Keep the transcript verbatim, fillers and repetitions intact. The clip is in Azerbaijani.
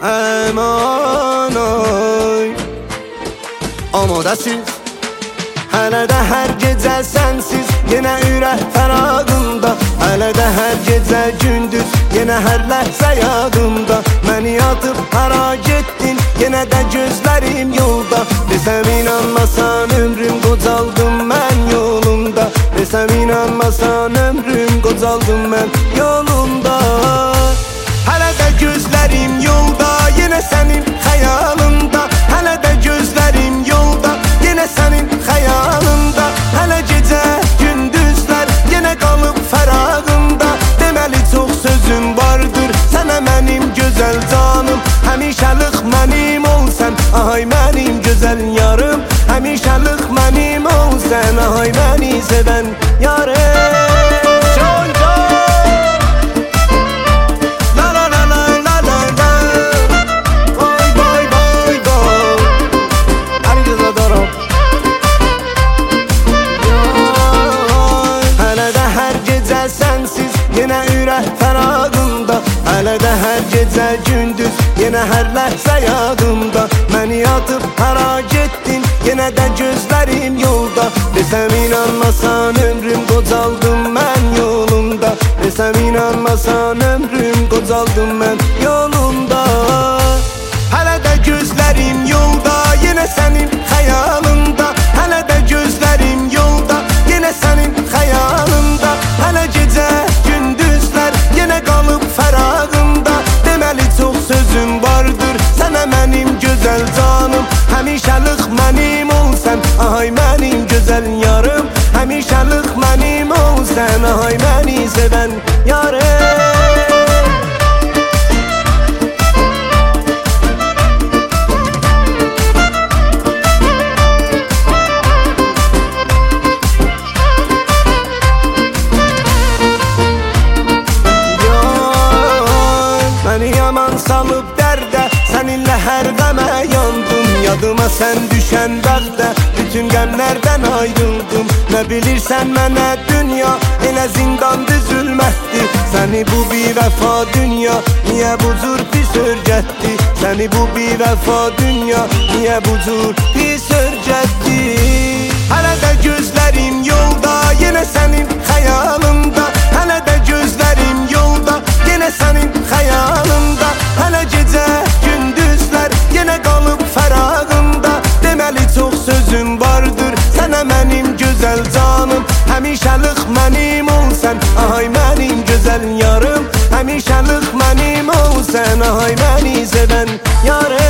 Əman oy. Amadəsiz hələ də hər gecə sənsiz, yenə ürək fərağında. Hələ də hər gecə gündüz, yenə hər ləhzə yadımda. Məni atıb hara getdin, yenə də gözlərim yolda. Desəm inanmasan ömrüm qocaldım mən yolunda. Desəm inanmasan ömrüm qocaldım mən yolunda. Hələ də gözlərim yolda, yenə sənin xəyalında. Hələ də gözlərim yolda, yenə sənin xəyalında. Hələ gecə gündüzlər, yenə qalıb fərağında. Deməli çox sözüm vardır sənə mənim gözəl canım. Həmişəlik mənim olsan, ay mənim gözəl yarım. Həmişəlik mənim olsan, ay məni sevən yarım. Yenə ürək fərağında, hələ də hər gecə gündüz, yenə hər ləhzə yadımda. Məni atıb hara getdin, yenə də gözlərim yolda. Desəm inanmasan ömrüm qocaldım mən yolunda. Desəm inanmasan ömrüm qocaldım mən yolunda. Hələ də gözlərim yolda, yenə sənin xəyalında. Hələ də gözlərim yolda, yenə sənin xəyalında. Hələ gecə yenə qalıb fərağında. Deməli çox sözüm vardır sənə mənim gözəl canım. Həmişəlik mənim olsan, ay mənim gözəl yarım. Həmişəlik mənim olsan, ay məni sevən yarım. Salıb dərdə, səninlə hər qəmə yandım. Yadıma sən düşən bəxtə, bütün qəmlərdən ayrıldım. Nə bilirsən mənə dünya, elə zindandı zülmətdir. Səni bu bivəfa dünya, niyə bu cür pis örgətdi? Səni bu bivəfa dünya, niyə bu cür pis örgətdi? Hələ də gözlərim yolda, yenə sənin xəyalında. Hələ də gözlərim yolda, yenə sənin xəyalında. Hələ gecə gündüzlər, yenə qalıb fərağında. Deməli çox sözüm vardır sənə mənim gözəl canım. Həmişəlik mənim olsan, ay mənim gözəl yarım. Həmişəlik mənim olsan, ay məni sevən yarım.